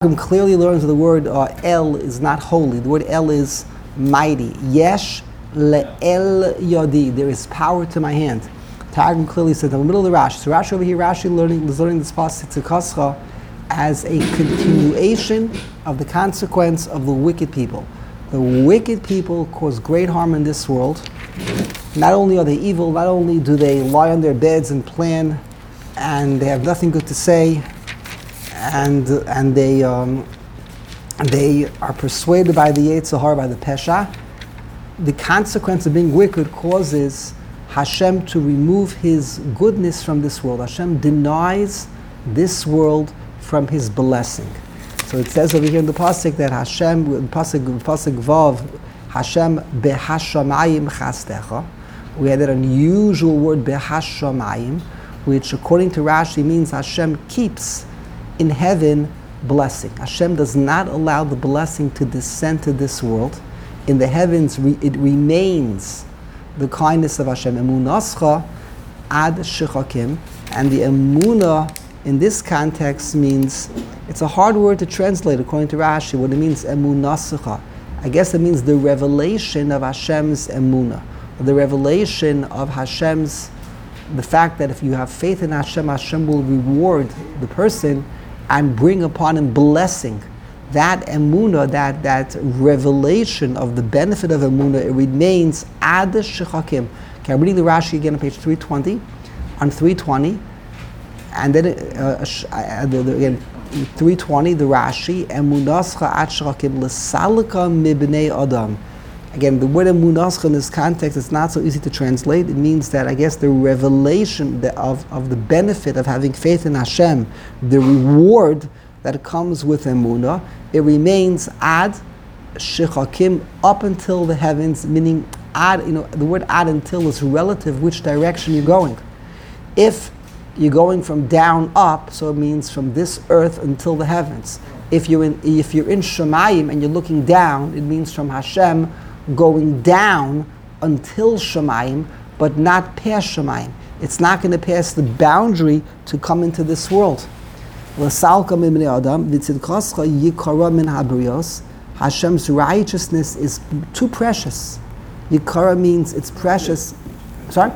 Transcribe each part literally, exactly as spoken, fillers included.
Clearly learns the word uh, El is not holy. The word El is mighty. Yesh le'el yodi. There is power to my hand. Targum clearly said in the middle of the Rashi. So Rashi over here, Rashi learning, is learning this pasuk Tzikascha as a continuation of the consequence of the wicked people. The wicked people cause great harm in this world. Not only are they evil, not only do they lie on their beds and plan, and they have nothing good to say, and and they um, they are persuaded by the Yetzer Hara, by the Pesha. The consequence of being wicked causes Hashem to remove His goodness from this world. Hashem denies this world from His blessing. So it says over here in the pasuk that Hashem, pasuk pasuk vav, Hashem behashamayim chastecha. We had that unusual word behashamayim, which according to Rashi means Hashem keeps in heaven blessing. Hashem does not allow the blessing to descend to this world. In the heavens, re- it remains the kindness of Hashem. Emunascha ad shechakim, and the emunah in this context means, it's a hard word to translate according to Rashi. What it means, emunascha. I guess it means the revelation of Hashem's emunah, the revelation of Hashem's, the fact that if you have faith in Hashem, Hashem will reward the person and bring upon him blessing. That emunah, that that revelation of the benefit of emunah, it remains ad shechakim. Okay, I'm reading the Rashi again on page three twenty. On three twenty, and then uh, uh, the, the, again three twenty, the Rashi, emunascha ad shechakim l'salka mibnei adam. Again, the word emunascha in this context is not so easy to translate. It means that I guess the revelation of, of the benefit of having faith in Hashem, the reward that comes with emunah, it remains ad shechakim, up until the heavens, meaning ad, you know, the word ad until is relative which direction you're going. If you're going from down up, so it means from this earth until the heavens. If you're in if you're in Shemayim and you're looking down, it means from Hashem going down until Shemayim, but not past Shemayim. It's not going to pass the boundary to come into this world. Hashem's righteousness is too precious. Yikara means it's precious. Sorry?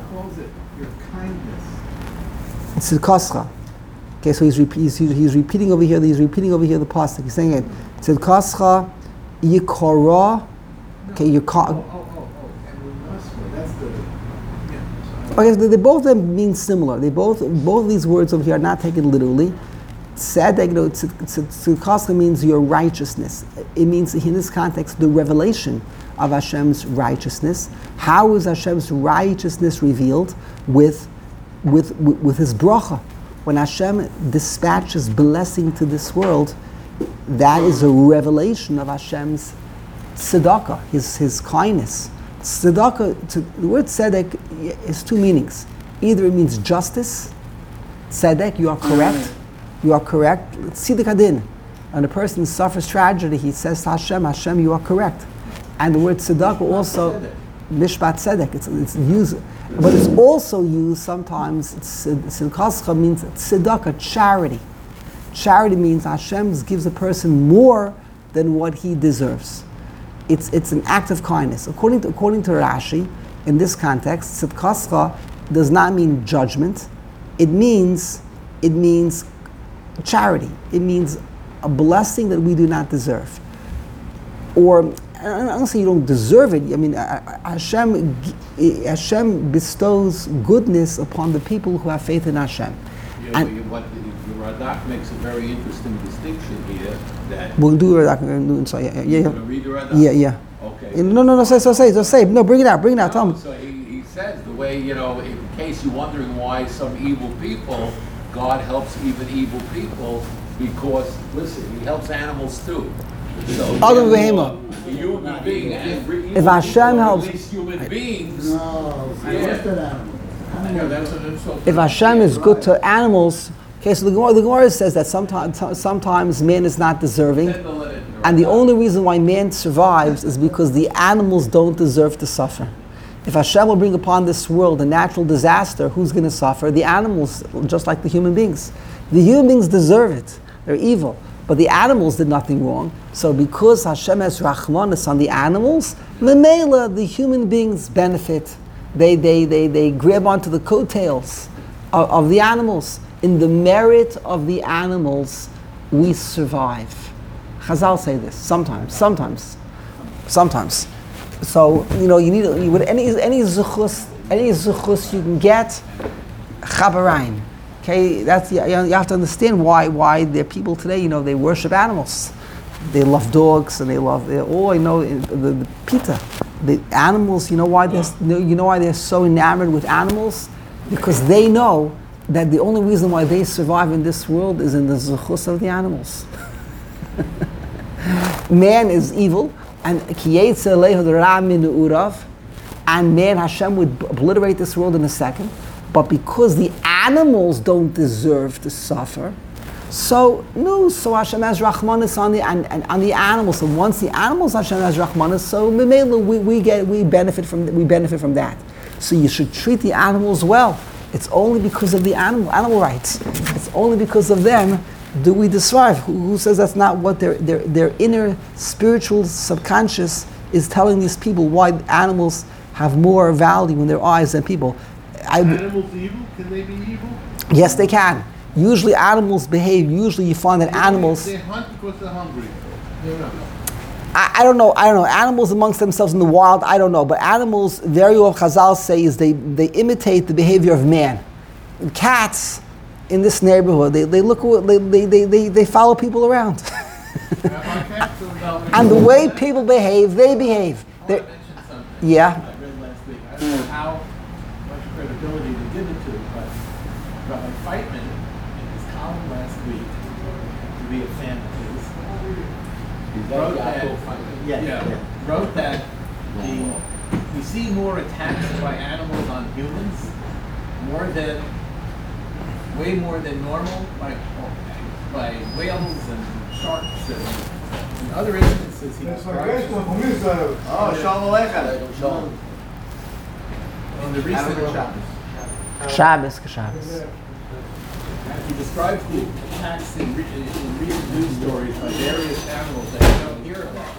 It's Tzidkascha. Okay, so he's, repeat, he's, he's repeating over here. He's repeating over here the pasuk. He's saying it. Tzidkascha yikara. Okay, you can't. Oh, oh, oh, oh. That's the. Yeah. Okay, so they both of them mean similar. They both both of these words over here are not taken literally. Tzedek, you know, tzidkascha means your righteousness. It means in this context the revelation of Hashem's righteousness. How is Hashem's righteousness revealed? With With, with with His bracha. When Hashem dispatches blessing to this world, that is a revelation of Hashem's tzedakah, His His kindness. Tzedakah, to, the word tzedek has two meanings. Either it means justice, tzedek, you are correct, you are correct. Tzedek adin. When a person suffers tragedy, he says to Hashem, Hashem, you are correct. And the word tzedakah also, mishpat tzedek, it's, it's used. But it's also used sometimes, tzidkascha means tzedakah, charity. Charity means Hashem gives a person more than what he deserves. It's it's an act of kindness. According to according to Rashi, in this context, tzidkascha does not mean judgment. It means it means charity. It means a blessing that we do not deserve. Or I don't say you don't deserve it. I mean, Hashem, Hashem bestows goodness upon the people who have faith in Hashem. Yeah, and what the Radak makes a very interesting distinction here. That we'll do Radak. Yeah, yeah, yeah. Read the Radak? Yeah, yeah. Okay. No, no, no. Say, so say, so say. No, bring it out. Bring it out. No, Tell me. So he, he says the way, you know, in case you're wondering why some evil people, God helps even evil people, because listen, He helps animals too. So Other behema. Human being, and if Hashem helps, at least human beings. No, Yeah. Yeah, that's an insult. if Hashem is good to animals, okay. So the Gemara, the Gemara says that sometimes, sometimes man is not deserving, and the only reason why man survives is because the animals don't deserve to suffer. If Hashem will bring upon this world a natural disaster, who's going to suffer? The animals, just like the human beings. The human beings deserve it. They're evil. but the animals did nothing wrong. So because Hashem has rachmanis on the animals, memela, the human beings benefit. They, they, they, they grab onto the coattails of, of the animals. In the merit of the animals, we survive. Chazal say this sometimes, sometimes, sometimes. So you know you need you, with any any zuchus any zuchus you can get chabarayim. Okay, that's you, you have to understand why why there are people today. You know they worship animals. They love dogs and they love. They, oh, I know the, the pita. The animals. You know why they're you know why they're so enamored with animals? Because they know that the only reason why they survive in this world is in the zuchus of the animals. Man is evil, and and man, Hashem would obliterate this world in a second. But because the animals don't deserve to suffer, so no, so Hashem has rachmanis on the and, and on the animals. And once the animals Hashem has rachmanis, so we, we get we benefit from we benefit from that. So you should treat the animals well. It's only because of the animal animal rights. It's only because of them do we survive. Who, who says that's not what their, their their inner spiritual subconscious is telling these people why animals have more value in their eyes than people? I, animals evil? Can they be evil? Yes, they can. Usually animals behave. Usually you find that They- animals. They hunt because they're hungry. You know. I, I don't know. I don't know. Animals amongst themselves in the wild. I don't know. But animals, very often Chazal say is they they imitate the behavior of man. And cats in this neighborhood, they, they look they, they, they, they, they follow people around. And the way people behave, they behave. I They're- want to mention something. Yeah. I read last week. I don't know how much credibility to give it to, but Rabbi Feitman, in his column last week, to be a fan of his, Is that wrote Yaakov that, Feitman? yeah, Yeah. wrote that the, we see more attacks by animals on humans, more than, way more than normal, by, by whales and sharks and in other instances he describes. Oh, Shalom Aleichem. Shalom. In the recent Shabbos, Shabbos. he describes the attacks in, re- in recent news stories by various animals that we don't hear about.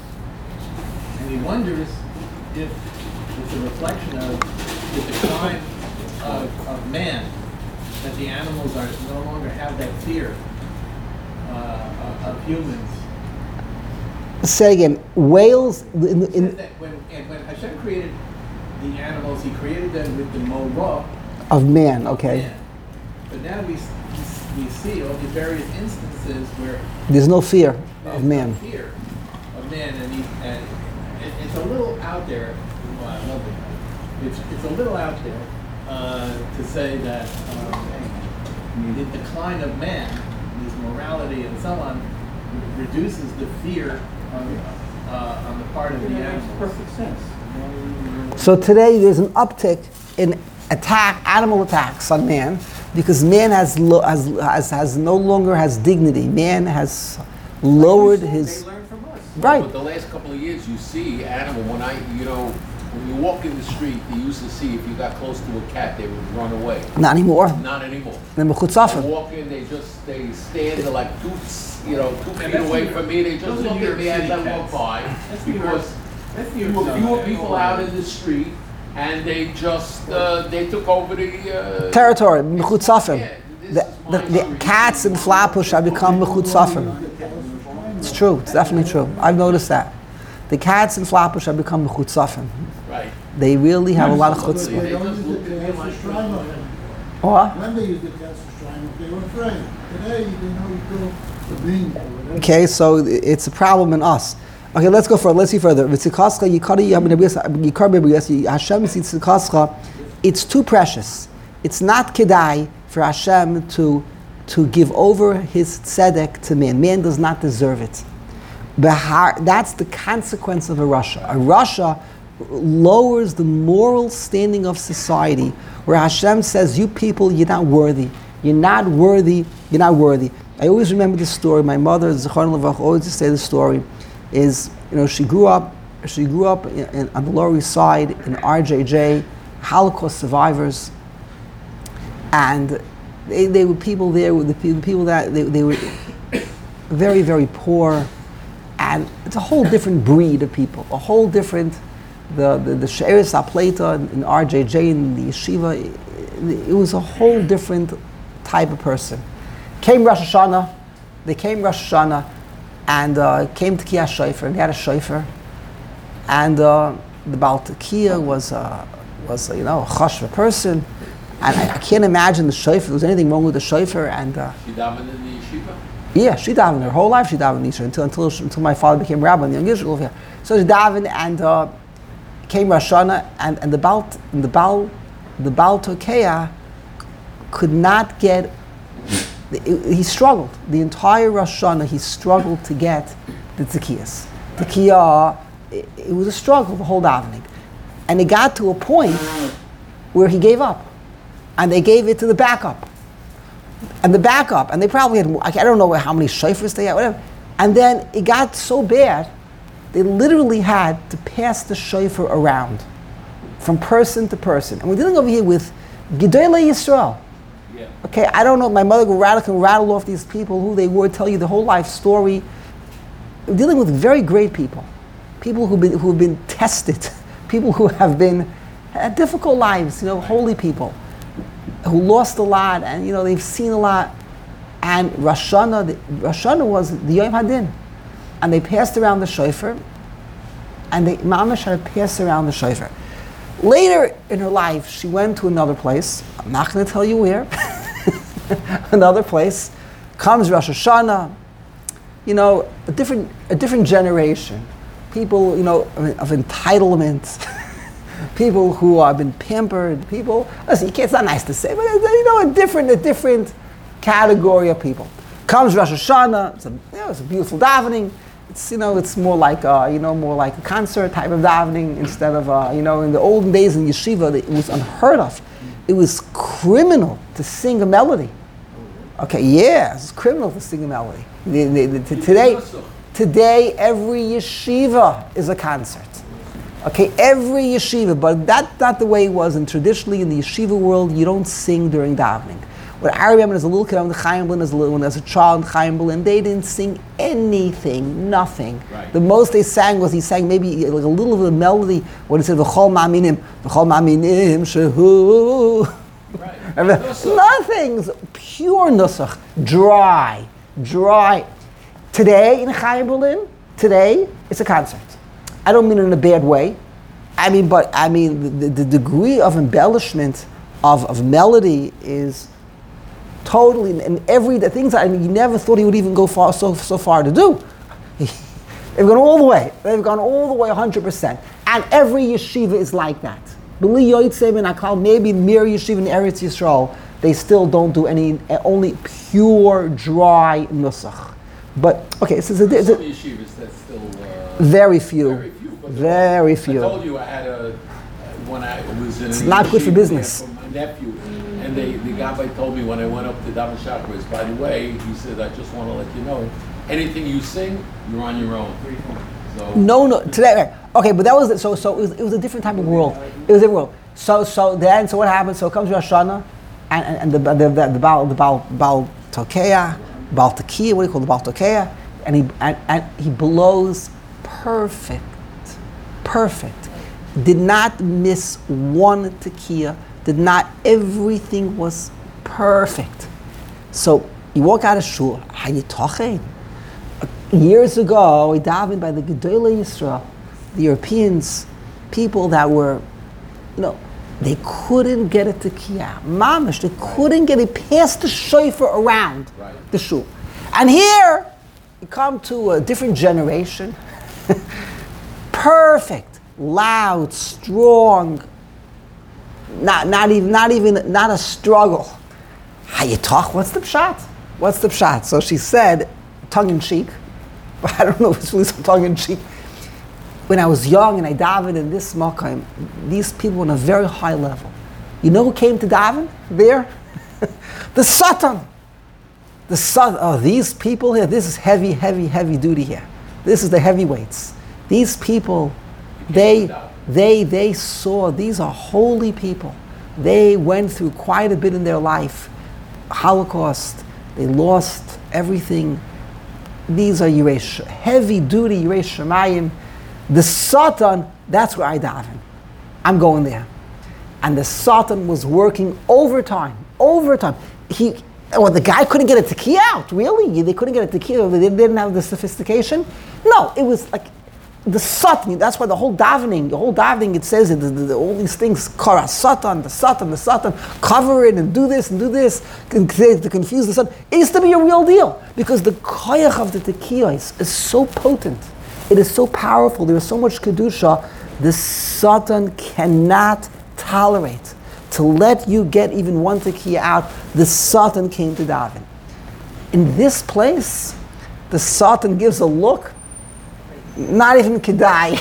And he wonders if it's a reflection of the decline of, of man, that the animals are no longer have that fear uh, of, of humans. Say again, whales in, It says in, that when, and when Hashem created the animals, he created them with the morah of man. of Okay, man. But now we, s- we see all these various instances where there's no fear there's of man. no fear of man, and, he, and it, it's a little out there. Well, I love it. It's it's a little out there uh, to say that um, the decline of man, his morality and so on, re- reduces the fear on, uh, on the part of the animals. Perfect sense. So today there's an uptick in attack, animal attacks on man, because man has lo- has, has has no longer has dignity. Man has lowered his. They learn from us. Right. But the last couple of years, you see animal, when I, you know, when you walk in the street, you used to see if you got close to a cat, they would run away. Not anymore. Not anymore. Then They b'chutzafim. walk in, they just, they stand, they're like two, you know, two feet that's away New from me, they just those are look New at York me as City I walk cats. by. That's New York. Because That's there the were fewer people out in the street, and they just, uh, they took over the, uh. Territory, Yeah, b'chutzafim. this The, is the, my the street. cats and flatbush have become b'chutzafim. It's true. It's definitely true. I've noticed that. The cats and flatbush have become b'chutzafim. Right. They really have a lot of They chutzpah. they just look at me like. What? When they used the cats for trying, they were afraid. Today, they know you go to being or whatever. Okay, so it's a problem in us. Okay, let's go further. Let's see further. V'tzikascha yikari yikar b'briyas, Hashem tzikascha. It's too precious. It's not kedai for Hashem to to give over His tzedek to man. Man does not deserve it. Behar, that's the consequence of a Russia. A Russia lowers the moral standing of society, where Hashem says, "You people, you're not worthy. You're not worthy. You're not worthy." I always remember this story. My mother, Zechron Levach, always used to say the story. Is you know she grew up. She grew up in, in, on the Lower East Side in R J J, Holocaust survivors, and they, they were people there with the people, people that they, they were very, very poor, and it's a whole different breed of people, a whole different, the the, the She'eris HaPleita in, in R J J, in the yeshiva, it, it was a whole different type of person. Came Rosh Hashanah, they came Rosh Hashanah, and uh, came to Kiyah Shofar, and he had a shofar, and uh, the Baal Tekiah was, uh, was you know, a chashva person, and I, I can't imagine the shofar, there was anything wrong with the shofar, and uh, She davened in the yeshiva? yeah, she davened her whole life. She davened in Yisrael until until until my father became rabbi in the young Israel. Yeah. So she davened, and uh, came Rosh Hashanah, and and the Baal and the Baal the Baal Tekiah could not get. He struggled the entire Rosh Hashanah. He struggled to get the Tekiyas. Tekiyah, it, it was a struggle the whole davening, and it got to a point where he gave up, and they gave it to the backup. And the backup, and they probably had, I don't know how many shofars they had, whatever. And then it got so bad, they literally had to pass the shofar around from person to person. And we're dealing over here with Gedolei Yisrael. Yeah. Okay, I don't know, my mother would rattle, can rattle off these people, who they were, tell you the whole life story. We're dealing with very great people. People who've been, who've been tested. People who have been, had difficult lives, you know, holy people. Who lost a lot, and you know they've seen a lot, and Rosh Hashanah, the, Rosh Hashanah was the Yom Hadin, and they passed around the shofar, and they Mamash had to pass around the shofar. Later in her life, she went to another place. I'm not going to tell you where. Another place. Comes Rosh Hashanah, you know, a different a different generation, people you know of, of entitlement. People who have been pampered, people, listen, you can't, it's not nice to say, but you know, a different, a different category of people. Comes Rosh Hashanah, it's a, you know, it's a beautiful davening. It's, you know, it's more like, uh, you know, more like a concert type of davening instead of, uh, you know, in the olden days in yeshiva, it was unheard of. It was criminal to sing a melody. Okay, yeah, it's criminal to sing a melody. The, the, the, t- today, today, every yeshiva is a concert. Okay, every yeshiva, but that's not the way it was. And traditionally in the yeshiva world, you don't sing during davening. What I remember as a little kid, I went to Chaim Blin as a little one, as a child in Chaim Blin, they didn't sing anything, nothing. Right. The most they sang was, he sang maybe like a little bit of melody, what he said, V'chol ma'aminim, V'chol ma'aminim shehu. Right. Nothing's pure nusach, dry, dry. Today in Chaim Blin, today, it's a concert. I don't mean it in a bad way. I mean, but I mean, the, the degree of embellishment of, of melody is totally, and every, the things I mean, you never thought he would even go far, so, so far to do. They've gone all the way. They've gone all the way one hundred percent. And every yeshiva is like that. B'li yotzei min hakal, maybe in Mir Yeshiva in Eretz Yisrael, they still don't do any, only pure, dry nusach. But, okay, so it's a, it's Some a, yeshivas that's still uh, very few. very few. But Very I few. told you I had a when I was in. It's a not good for yeshiva business. there for my nephew, and they the Gabbai told me when I went up to Daven Chakras. By the way, he said, I just want to let you know, anything you sing, you're on your own. So No, no. Today, okay, but that was so. So it was, it was a different type of world. It was a different world. So, so then, so what happens? So comes Rosh Hashanah, and, and, and the the the, the Baal the Baal Baal Tekiah, Baal Tekiah, what do you call the Baal Tekiah? And he and, and he blows perfect, perfect. Did not miss one Tekiah. Did not. Everything was perfect. So you walk out of shul. How you talking? Years ago, we davened by the Gedolei Yisrael, the Europeans, people that were, you know, they couldn't get it to Kiyah. Mamish, they couldn't get it past the shofar around Right. the shul. And here, you come to a different generation. Perfect, loud, strong, not, not even, not even, not a struggle. How you talk? What's the pshat? What's the pshat? So she said, tongue in cheek, but I don't know if it's really some tongue in cheek. When I was young and I davened in this makom, these people were on a very high level. You know who came to daven there? The Satan. The Satan. Oh, these people here. This is heavy, heavy, heavy duty here. This is the heavyweights. These people, they, they, they saw. These are holy people. They went through quite a bit in their life. Holocaust. They lost everything. These are Yeresh, heavy duty Yeresh Shemayim. The Satan, that's where I daven. I'm going there. And the Satan was working overtime, overtime. He, well, the guy couldn't get a tekiah out, really? They couldn't get a tekiah, they didn't have the sophistication? No, it was like the Satan, that's why the whole davening, the whole davening, it says it, the, the, the, all these things, Kara Satan, the Satan, the Satan, cover it and do this and do this, to confuse the Satan. It used to be a real deal, because the koyach of the tekiah is, is so potent. It is so powerful, there is so much kedusha, the Satan cannot tolerate to let you get even one tekiah out. The Satan came to daven. In this place, the Satan gives a look, not even kedai.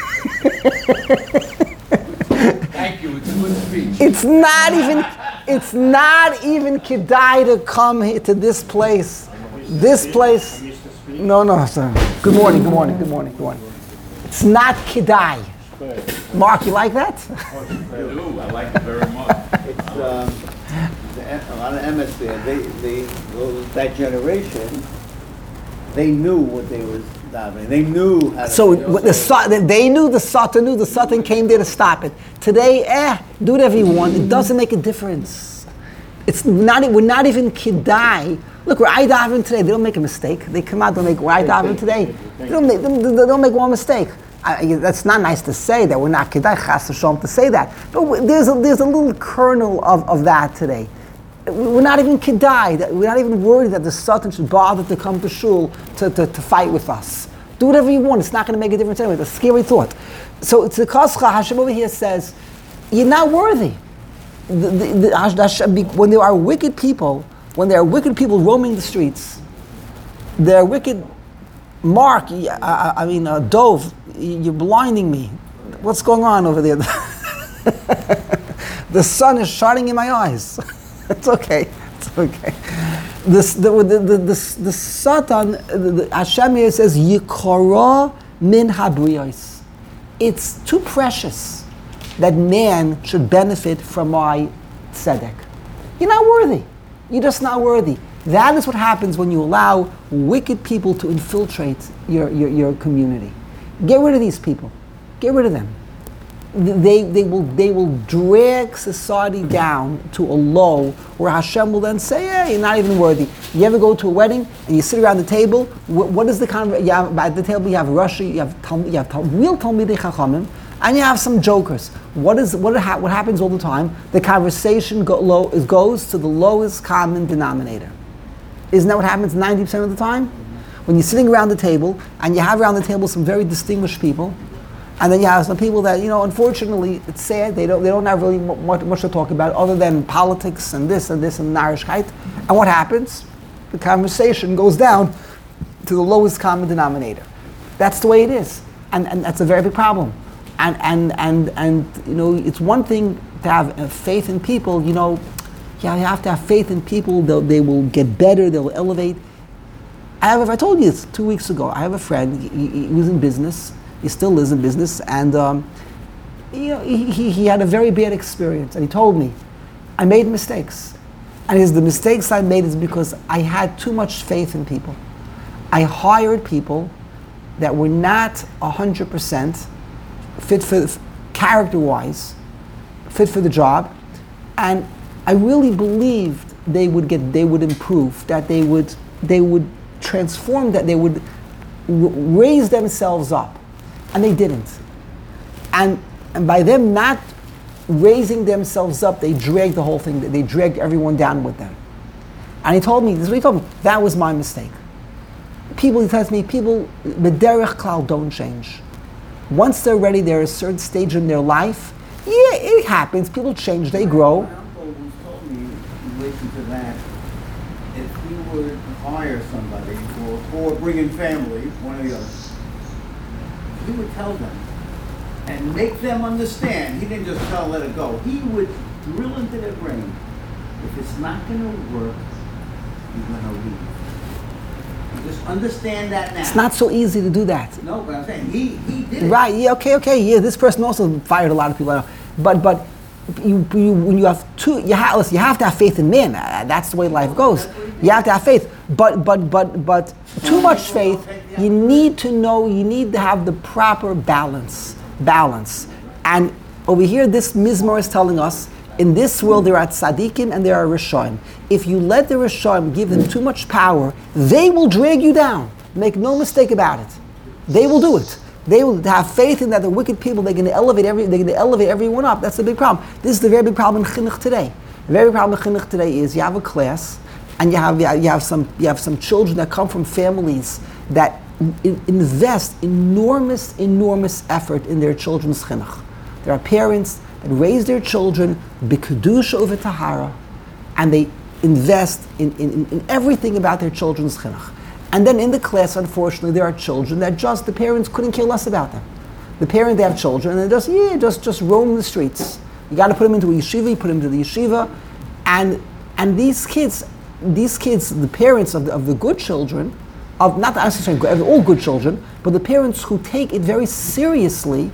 Thank you, it's a good speech. It's not even, it's not even kedai to come here to this place. This place, no, no, sorry. Good morning, good morning, good morning, good morning. It's not kedai. Mark, you like that? I do, I like it very much. It's, um, the, a lot of emes there, they, they, those, that generation, they knew what they was davening. They knew how to So say, what the Sa- they knew the Satan knew the Satan came there to stop it. Today, eh, do whatever you want. It doesn't make a difference. It's not. We're not even kedai. Look, where I daven today, they don't make a mistake. They come out, they make where I daven today. They don't make. They don't make one mistake. I, that's not nice to say that we're not kedai chas v'shalom to say that. But there's a, there's a little kernel of, of that today. We're not even kedai. We're not even worried that the Satan should bother to come to shul to, to, to fight with us. Do whatever you want. It's not going to make a difference anyway. It's a scary thought. So it's the kascha. Hashem over here says, you're not worthy. The, the, the, when there are wicked people, when there are wicked people roaming the streets, there are wicked. Mark, I, I mean, uh, Dove, you're blinding me. What's going on over there? The sun is shining in my eyes. It's okay. It's okay. This, the, the, the, the, the Satan, the, the Hashem here says, Yikara min habriyos. It's too precious that man should benefit from my tzedek. You're not worthy. You're just not worthy. That is what happens when you allow wicked people to infiltrate your, your, your community. Get rid of these people. Get rid of them. They, they, will, they will drag society down to a low where Hashem will then say, hey, you're not even worthy. You ever go to a wedding and you sit around the table? What, what is the kind of, you have, at the table you have Rashi, you have, Tal, you have Tal, real Talmidei Chachamim, and you have some jokers. What is what, ha, what happens all the time? The conversation go, low, is, goes to the lowest common denominator. Isn't that what happens ninety percent of the time? When you're sitting around the table, and you have around the table some very distinguished people, and then you have some people that, you know, unfortunately, it's sad, they don't they don't have really much, much to talk about other than politics and this and this and narishkeit. And what happens? The conversation goes down to the lowest common denominator. That's the way it is. And, and that's a very big problem. And, and, and, and, you know, it's one thing to have uh, faith in people, you know, yeah, you have to have faith in people, they will get better, they'll elevate. I have, I told you this two weeks ago, I have a friend, he, he was in business, he still is in business, and um, you know, he, he, he had a very bad experience, and he told me, I made mistakes. And his, the mistakes I made is because I had too much faith in people. I hired people that were not one hundred percent fit for, character-wise, fit for the job, and I really believed they would get, they would improve, that they would, they would transform, that they would r- raise themselves up, and they didn't. And and by them not raising themselves up, they dragged the whole thing. They dragged everyone down with them. And he told me, this is what he told me, that was my mistake. People, he tells me, people, b'derech klal, don't change. Once they're ready, they're at a certain stage in their life. Yeah, it happens. People change, they grow. My uncle once told me, in relation to that, if he would hire somebody or, or bring in family, one or the other, he would tell them and make them understand. He didn't just tell, let it go. He would drill into their brain. If it's not going to work, you're going to leave. You just understand that now. It's not so easy to do that. No, but I'm saying he, he did it. Right, yeah, okay, okay, yeah, this person also fired a lot of people. But but you, you when you have two, you have, listen, you have to have faith in men. Uh, that's the way life goes. You have to have faith. But but but but too much faith. You need to know. You need to have the proper balance. Balance. And over here, this Mizmor is telling us, in this world there are tzaddikim and there are rishonim. If you let the rishonim give them too much power, they will drag you down. Make no mistake about it. They will do it. They will have faith in that the wicked people, they're going to elevate every, they're going to elevate everyone up. That's the big problem. This is the very big problem in chinuch today. The very big problem in chinuch today is you have a class, and you have you have, you have some you have some children that come from families that in, invest enormous enormous effort in their children's chinuch. There are parents that raise their children b'kedusha over tahara, and they invest in, in, in everything about their children's chinuch. And then in the class, unfortunately, there are children that just the parents couldn't care less about them. The parent, they have children, and they just yeah, just just roam the streets. You got to put them into a yeshiva. You put them into the yeshiva, and and these kids, these kids, the parents of the, of the good children, of not necessarily all good children, but the parents who take it very seriously,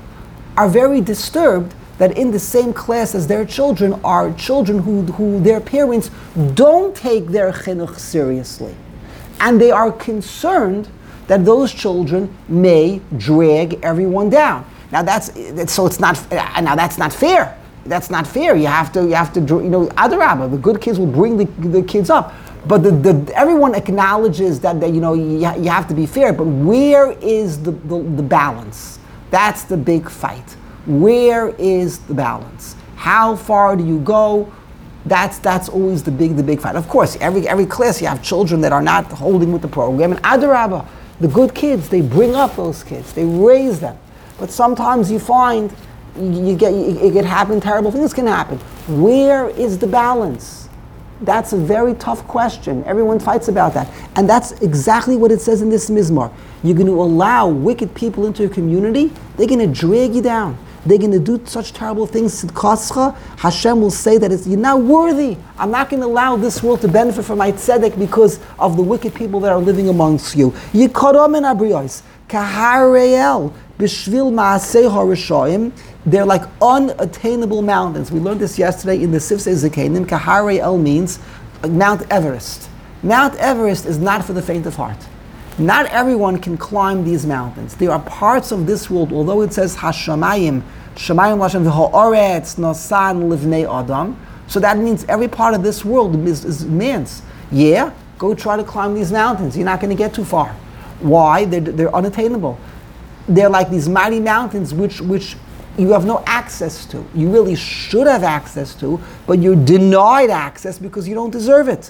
are very disturbed that in the same class as their children are children who who their parents don't take their chinuch seriously. And they are concerned that those children may drag everyone down. Now that's so it's not now that's not fair. That's not fair. You have to you have to you know adarabah. The good kids will bring the, the kids up, but the, the everyone acknowledges that, that you know you, you have to be fair. But where is the, the the balance? That's the big fight. Where is the balance? How far do you go? That's that's always the big the big fight. Of course, every every class you have children that are not holding with the program, and adarabah, the good kids, they bring up those kids, they raise them. But sometimes you find you, you get you, it can happen, terrible things can happen. Where is the balance? That's a very tough question. Everyone fights about that, and that's exactly what it says in this mizmor. You're going to allow wicked people into your community; they're going to drag you down. They're going to do such terrible things. Tzidkascha, Hashem will say that it's, you're not worthy. I'm not going to allow this world to benefit from my tzedek because of the wicked people that are living amongst you. Yikarom en abriyos, kahareel, b'shvil ma'aseh harishoim. They're like unattainable mountains. We learned this yesterday in the Sifsei Zekanim. Kahareel means Mount Everest. Mount Everest is not for the faint of heart. Not everyone can climb these mountains. There are parts of this world, although it says Hashamayim, Shamayim Lashem v'ha'oretz nosan livnei adam, so that means every part of this world is, is man's. Yeah, go try to climb these mountains. You're not going to get too far. Why? They're, they're unattainable. They're like these mighty mountains which which you have no access to. You really should have access to, but you're denied access because you don't deserve it.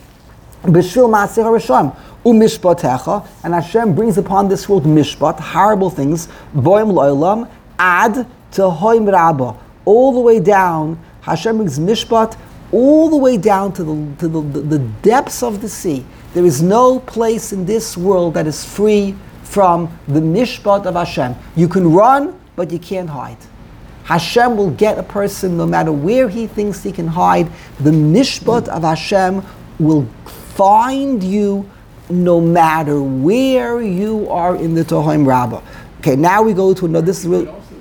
B'shvil ma'aseh harishon. Umishpatecha, and Hashem brings upon this world mishpat, horrible things, boim lo'olam, ad tehoim rabba, all the way down. Hashem brings mishpat all the way down to the to the, the, the depths of the sea. There is no place in this world that is free from the mishpat of Hashem. You can run, but you can't hide. Hashem will get a person no matter where he thinks he can hide. The mishpat of Hashem will find you no matter where you are in the Tohaim Rabbah. Okay, now we go to another. This is really. It also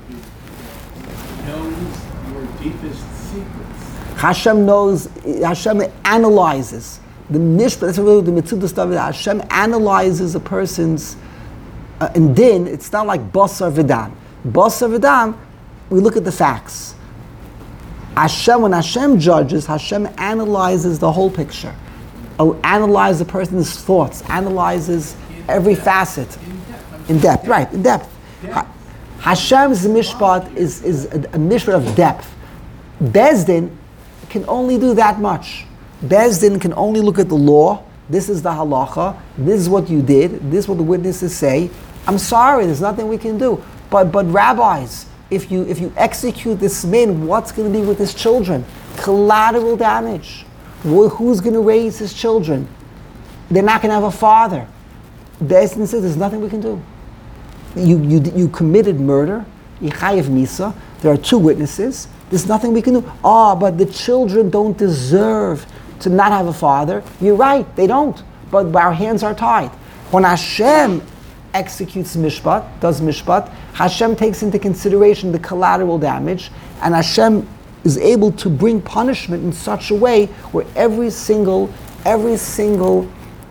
knows your deepest secrets. Hashem knows. Hashem analyzes the mishpat. That's really the mitzvah stuff. Hashem analyzes a person's. Uh, in din, it's not like basar v'dam. Basar v'dam, we look at the facts. Hashem, when Hashem judges, Hashem analyzes the whole picture. Oh, analyze the person's thoughts, analyzes every facet. In depth, right, in depth. Ha- Hashem's mishpat is, is a, a mishpat of depth. Bezdin can only do that much. Bezdin can only look at the law. This is the halacha. This is what you did. This is what the witnesses say. I'm sorry, there's nothing we can do. But but rabbis, if you if you execute this man, what's going to be with his children? Collateral damage. Who's going to raise his children? They're not going to have a father. Bezdin says there's nothing we can do. You you you committed murder. Yichayev Misa. There are two witnesses. There's nothing we can do. Ah, oh, but the children don't deserve to not have a father. You're right, they don't. But our hands are tied. When Hashem executes mishpat, does mishpat, Hashem takes into consideration the collateral damage, and Hashem is able to bring punishment in such a way where every single, every single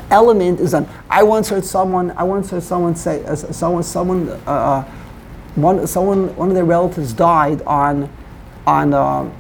element is done. I once heard someone. I once heard someone say, uh, someone, someone, uh, one, someone, one of their relatives died on, on uh,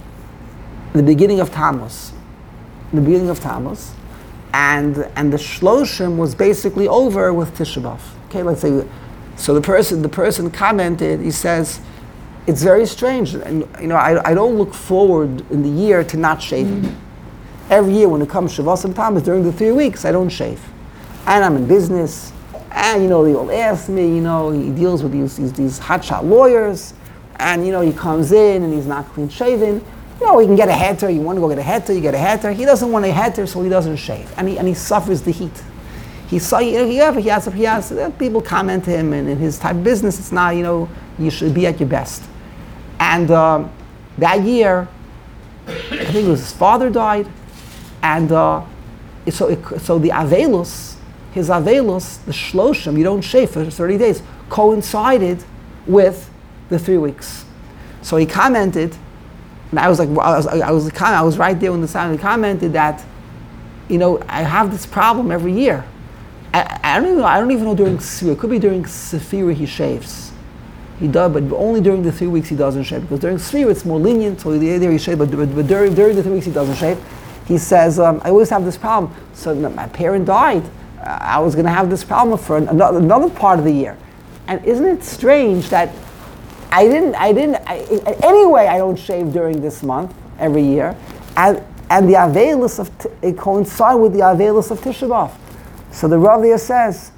the beginning of Tammuz, the beginning of Tammuz, and and the shloshim was basically over with Tisha B'av. Okay, let's say. So the person, the person commented. He says, "It's very strange, and you know, I, I don't look forward in the year to not shaving." Mm-hmm. Every year when it comes Shavuos and Tammuz, during the three weeks, I don't shave. And I'm in business, and you know, they all ask me, you know, he deals with these, these, these hotshot lawyers, and you know, he comes in and he's not clean shaven. You know, he can get a heter, you want to go get a heter, you get a heter. He doesn't want a heter, so he doesn't shave. And he, and he suffers the heat. He saw, you know, he has, he has, he has, people comment to him, and in his type of business, it's not, you know, you should be at your best. And um, that year, I think it was his father died. And uh, so, it, so the Avelus, his Avelus, the Shloshim, you don't shave for thirty days, coincided with the three weeks. So he commented, and I was like, I was, I was, I was right there when the sound. He commented that, you know, I have this problem every year. I, I don't even know. I don't even know during Sefira. It could be during Sefira he shaves. He does, but only during the three weeks he doesn't shave, because during Sefira it's more lenient. So there he shaves, but, but, but during, during the three weeks he doesn't shave. He says, um, I always have this problem. So my parent died. Uh, I was going to have this problem for an, another, another part of the year. And isn't it strange that I didn't, I didn't, I, anyway, I don't shave during this month, every year. And, and the Avelus of, it coincides with the Avelus of Tisha B'av. So the Rav there says,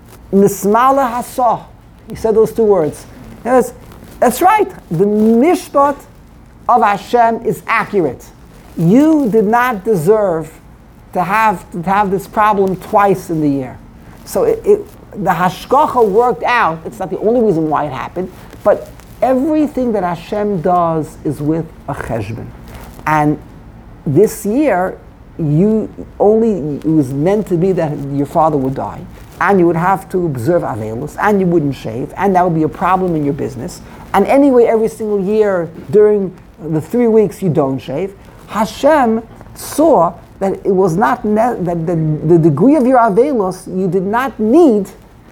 Nismala Hasah. He said those two words. That's, that's right. The Mishpat of Hashem is accurate. You did not deserve to have to have this problem twice in the year. So it, it, the hashgacha worked out. It's not the only reason why it happened, but everything that Hashem does is with a cheshbon. And this year, you only it was meant to be that your father would die, and you would have to observe Avelus, and you wouldn't shave, and that would be a problem in your business. And anyway, every single year during the three weeks you don't shave. Hashem saw that it was not ne- that the, the degree of your Avelus, you did not need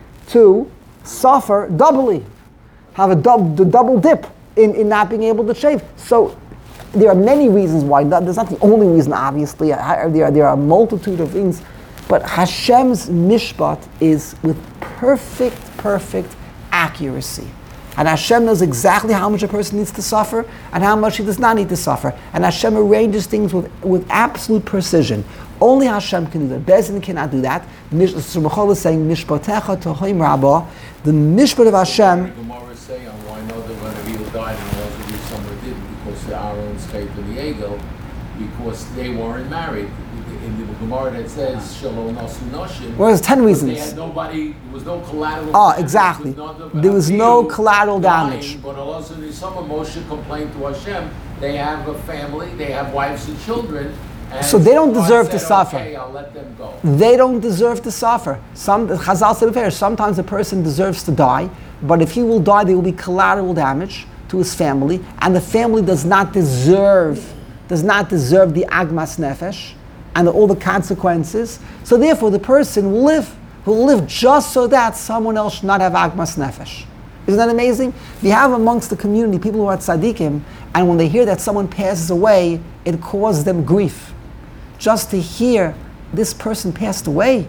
to suffer doubly, have a dub, the double dip in, in not being able to shave. So there are many reasons why. That's not the only reason, obviously. There are, there are a multitude of things. But Hashem's mishpat is with perfect, perfect accuracy. And Hashem knows exactly how much a person needs to suffer and how much he does not need to suffer. And Hashem arranges things with, with absolute precision. Only Hashem can do that. Bezin cannot do that. Shabbat is saying, Mishpatecha tohoim rabba. The mishpat of Hashem. The Gemara say, on why know that when Avil died and all of you somewhere didn't, because the Aaron's came to the Egel, because they weren't married. In the Gemara that says Shalom Nasu Nashim. Well, there's ten reasons. They had nobody. There was no collateral. Oh, damage. exactly. There was, there was no collateral dying, damage. But also, some of Moshe complained to Hashem. They have a family. They have wives and children. And So they don't God deserve said, to suffer. Okay, I'll let them go. They don't deserve to suffer. Some Chazal said fair. Sometimes a person deserves to die, but if he will die, there will be collateral damage to his family, and the family does not deserve does not deserve the agmas nefesh and all the consequences. So therefore, the person will live will live just so that someone else should not have agmas nefesh. Isn't that amazing? We have amongst the community people who are tzaddikim, and when they hear that someone passes away, it causes them grief. Just to hear this person passed away,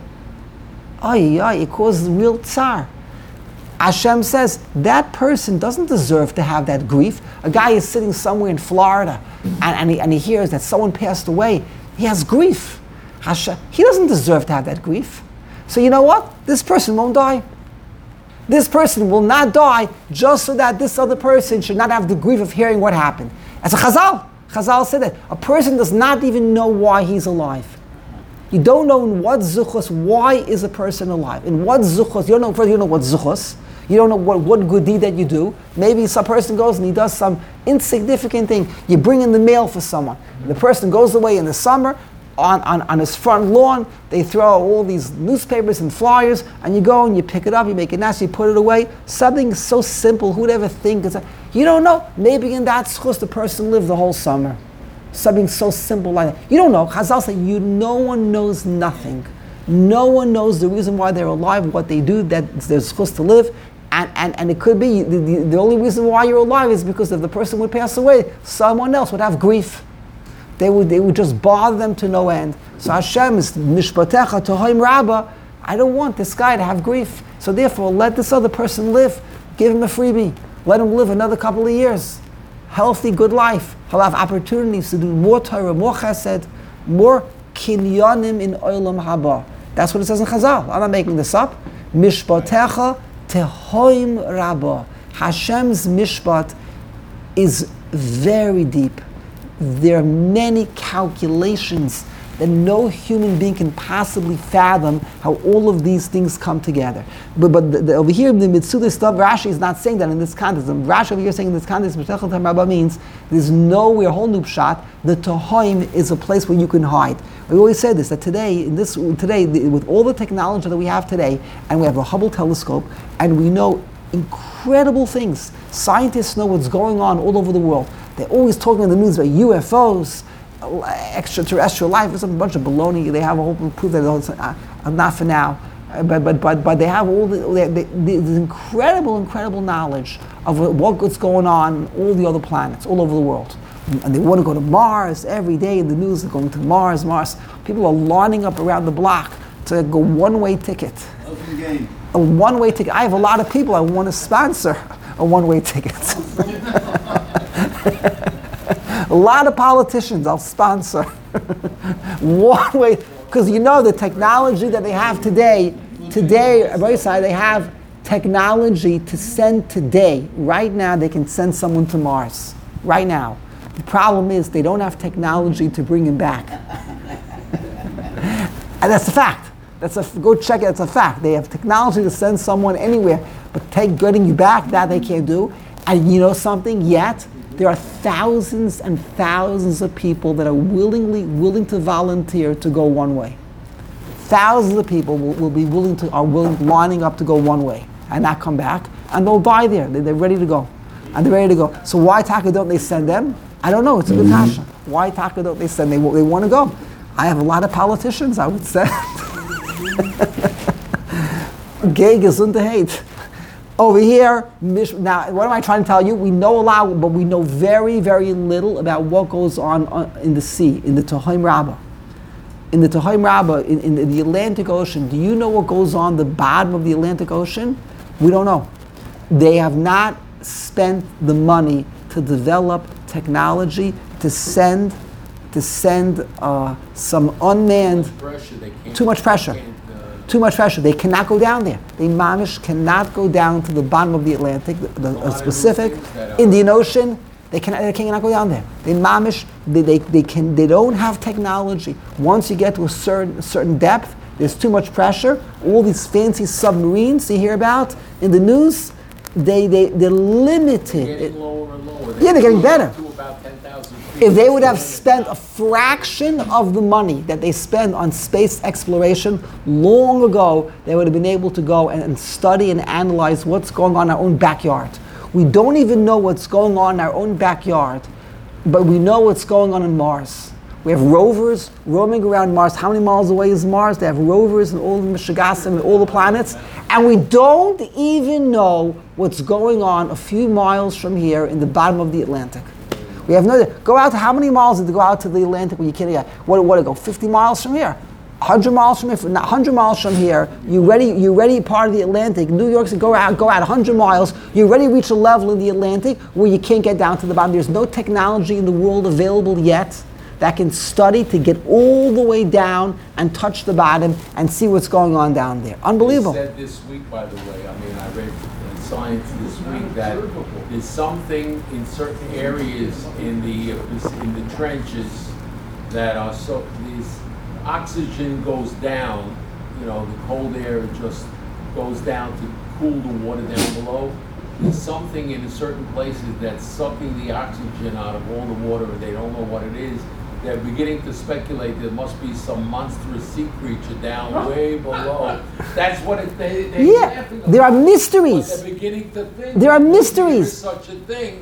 ay, ay, it causes real tsar. Hashem says that person doesn't deserve to have that grief. A guy is sitting somewhere in Florida, and, and, he, and he hears that someone passed away. He has grief. Hashem, he doesn't deserve to have that grief. So you know what? This person won't die. This person will not die just so that this other person should not have the grief of hearing what happened. As a Chazal, Chazal said that a person does not even know why he's alive. You don't know in what zuchos, why is a person alive? In what zuchos, you don't know, first you don't know what zuchos, you don't know what, what good deed that you do. Maybe some person goes and he does some insignificant thing. You bring in the mail for someone. The person goes away in the summer, on, on, on his front lawn, they throw all these newspapers and flyers, and you go and you pick it up, you make it nice, you put it away. Something so simple, who'd ever think? It's a, you don't know. Maybe in that schus the person lived the whole summer. Something so simple like that. You don't know. Chazal said, you, no one knows nothing No one knows the reason why they're alive, what they do, that they're supposed to live. And, and, and it could be the, the, the only reason why you're alive is because if the person would pass away, someone else would have grief. They would, they would just bother them to no end. So Hashem is mishpatecha tohoim rabba. I don't want this guy to have grief. So therefore, let this other person live. Give him a freebie. Let him live another couple of years. Healthy, good life. He'll have opportunities to do more Torah, more chesed, more kinyanim in olam haba. That's what it says in Chazal. I'm not making this up. Mishpatecha tehoim rabba. Hashem's mishpat is very deep. There are many calculations that no human being can possibly fathom how all of these things come together. But, but the, the, over here, the Mitzudah stuff, Rashi is not saying that in this context. And Rashi over here saying in this context, B'techel Tam Rabba means there's nowhere, whole new pshat, the Tohoim is a place where you can hide. We always say this, that today, in this, today, the, with all the technology that we have today, and we have a Hubble telescope, and we know incredible things. Scientists know what's going on all over the world. They're always talking in the news about U F Os, extraterrestrial life. It's a bunch of baloney. They have a whole proof that it's uh, not for now, uh, but but but but they have all the they, they, there's incredible incredible knowledge of what's going on in all the other planets all over the world, and they want to go to Mars every day. In the news, they're going to Mars, Mars. People are lining up around the block to go one-way ticket. Open game. A one-way ticket. I have a lot of people I want to sponsor a one-way ticket. A lot of politicians I'll sponsor. One way, because you know the technology that they have today, today, on both sides, they have technology to send today. Right now, they can send someone to Mars. Right now. The problem is they don't have technology to bring him back. And that's a fact. That's a, go check it, it's a fact. They have technology to send someone anywhere, but take getting you back, that they can't do. And you know something, yet, there are thousands and thousands of people that are willingly willing to volunteer to go one way. Thousands of people will, will be willing to are willing lining up to go one way and not come back, and they'll die there. They, they're ready to go, and they're ready to go. So why Taka don't they send them? I don't know. It's a good question. Why Taka don't they send? They they want to go. I have a lot of politicians I would send. Gay gesundheit. Over here, now, what am I trying to tell you? We know a lot, but we know very, very little about what goes on in the sea, in the Tohoim Rabbah. In the Tohoim Rabbah, in, in the Atlantic Ocean, do you know what goes on the bottom of the Atlantic Ocean? We don't know. They have not spent the money to develop technology to send, to send uh, some unmanned, Pressure, they can't, too much pressure. they can't, uh, Too much pressure. They cannot go down there. They mamish cannot go down to the bottom of the Atlantic, the, the lot of Pacific, things that are- Indian Ocean. They cannot. They cannot go down there. They mamish. They, they, they can. They don't have technology. Once you get to a certain certain depth, there's too much pressure. All these fancy submarines you hear about in the news, they they they're limited. Getting It- lower and lower. Yeah, they're getting go up better. To about ten thousand feet. If they would have spent a fraction of the money that they spend on space exploration long ago, they would have been able to go and, and study and analyze what's going on in our own backyard. We don't even know what's going on in our own backyard, but we know what's going on in Mars. We have rovers roaming around Mars. How many miles away is Mars? They have rovers and all the Mishigasim and all the planets. And we don't even know what's going on a few miles from here in the bottom of the Atlantic. We have no idea. Go out to how many miles did they go out to the Atlantic when you can't get? What what to go? fifty miles from here, one hundred miles from here, not one hundred miles from here. You ready? You ready? Part of the Atlantic. New York City. Go out. Go out one hundred miles. You ready to reach a level in the Atlantic where you can't get down to the bottom. There's no technology in the world available yet that can study to get all the way down and touch the bottom and see what's going on down there. Unbelievable. They said this week, by the way, I mean, I read in Science this week that there's something in certain areas in the uh, in the trenches that are so this oxygen goes down. You know, the cold air just goes down to cool the water down below. There's something in certain places that's sucking the oxygen out of all the water, and they don't know what it is. They're beginning to speculate there must be some monstrous sea creature down way below. That's what it, they, they're Yeah, laughing there are about. mysteries. But they're beginning to think There are that mysteries. There's such a thing,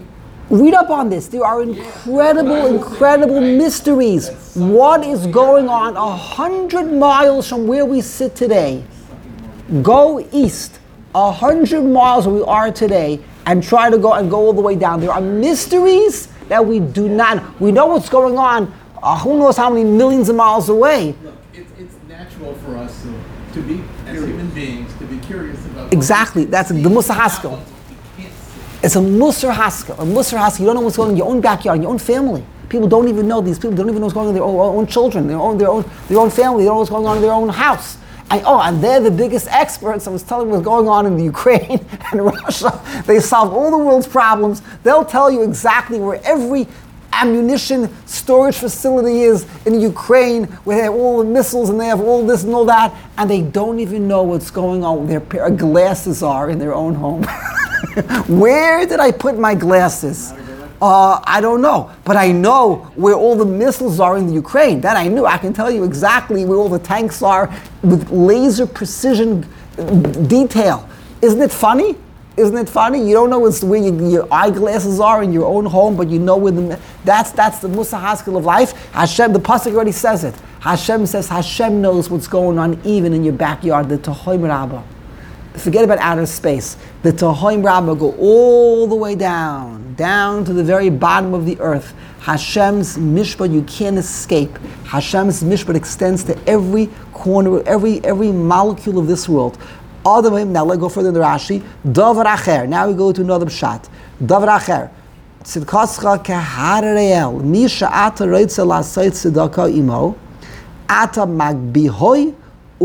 Read up on this. There are incredible, incredible mysteries. What is going on a hundred miles from where we sit today? Go east, a hundred miles where we are today, and try to go and go all the way down. There are mysteries that we do not. We know what's going on. Uh, who knows how many millions of miles away? Look, it's, it's natural for us to, to be, as human beings, to be curious about. Exactly. That's the Musar Haskell. It's a Musar Haskell. A Musar Haskell. You don't know what's going on in your own backyard, in your own family. People don't even know. These people don't even know what's going on in their own, own children, their own, their own, their own family. They don't know what's going on in their own house. And, oh, and they're the biggest experts. I was telling you what's going on in the Ukraine and Russia. They solve all the world's problems. They'll tell you exactly where every ammunition storage facility is in Ukraine, where they have all the missiles and they have all this and all that, and they don't even know what's going on with their pair of glasses are in their own home. Where did I put my glasses? Uh, I don't know, but I know where all the missiles are in the Ukraine. That I knew. I can tell you exactly where all the tanks are with laser precision detail. Isn't it funny? Isn't it funny? You don't know where you, your eyeglasses are in your own home, but you know where the... That's that's the Musar Haskell of life. Hashem, the pasuk already says it. Hashem says Hashem knows what's going on even in your backyard. The Tohoim Rabbah. Forget about outer space. The Tohoim Rabbah go all the way down, down to the very bottom of the earth. Hashem's mishpat you can't escape. Hashem's mishpat extends to every corner, every every molecule of this world. All the way, now let's go further in the Rashi. Davar acher. Now we go to another pshat. Davar acher. Tzidkascha kehareel. Misha ata reitze lasayt tzedaka imo. Ata magbihoi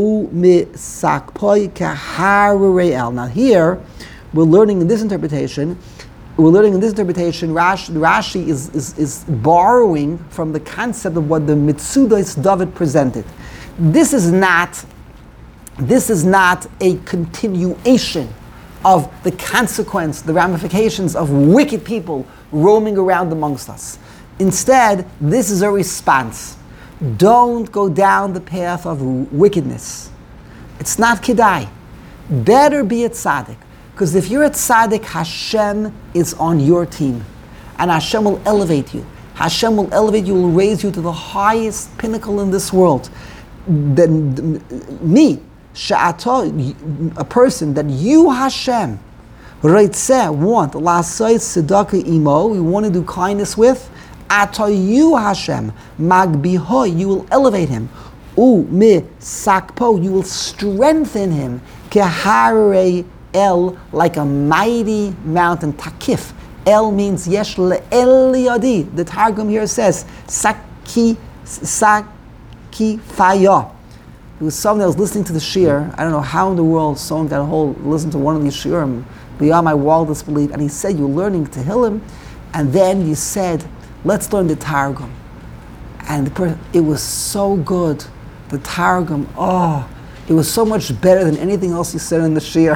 u'misakpoi kehareel. Now here, we're learning in this interpretation, we're learning in this interpretation, Rashi, Rashi is, is, is borrowing from the concept of what the Mitzudas David presented. This is not This is not a continuation of the consequence, the ramifications of wicked people roaming around amongst us. Instead, this is a response. Don't go down the path of wickedness. It's not kedai. Better be a tzaddik. Because if you're a tzaddik, Hashem is on your team. And Hashem will elevate you. Hashem will elevate you, will raise you to the highest pinnacle in this world. Then me, Sha'ato, a person that you, Hashem, Reitzeh, want, Lasayt Tzedakah Imo, you want to do kindness with, Ato you, Hashem, Magbiho, you will elevate him, U Mi Sakpo, you will strengthen him, Keharei El, like a mighty mountain, Takif. El means Yesh Le'el Yadi. The Targum here says, Saki, Saki Faya. It was someone that was listening to the shir. I don't know how in the world someone got a hold, listened to one of these shirim beyond my wildest belief. And he said, you're learning Tehillim, and then you said, let's learn the Targum. And the per- it was so good. The Targum, oh, it was so much better than anything else you said in the shir.